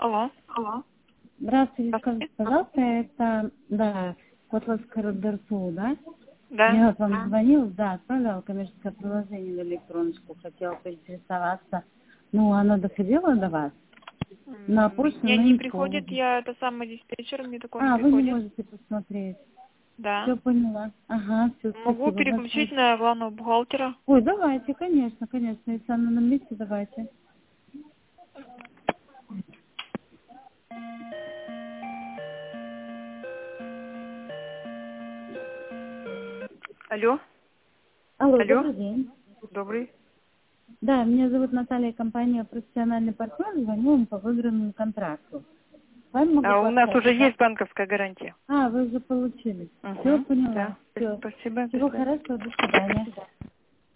Алло. Здравствуйте, Здравствуйте. скажите, пожалуйста, это, да, Котловская РДРСУ, да? Да. Я вот вам звонила, да, отправляла коммерческое приложение на электроночку, хотела поинтересоваться. Ну, оно доходило до вас? На почту, Мне но не не приходит, поводу. я это самый диспетчер, мне такое не Вы не приходит. можете посмотреть. Да. Все поняла. Ага, все, Могу спасибо. переключить на главного бухгалтера. Ой, давайте, конечно, конечно, если она на месте, давайте. Алло. Алло, Алло. добрый день. Добрый. Да, меня зовут Наталья, компания «Профессиональный партнер», звоню вам по выигранному контракту. С вами могу А у нас уже пообщаться, да? есть банковская гарантия. Вы уже получили. Все, Угу. поняла. Да. Все. Спасибо. До Всего свидания. хорошего, до свидания.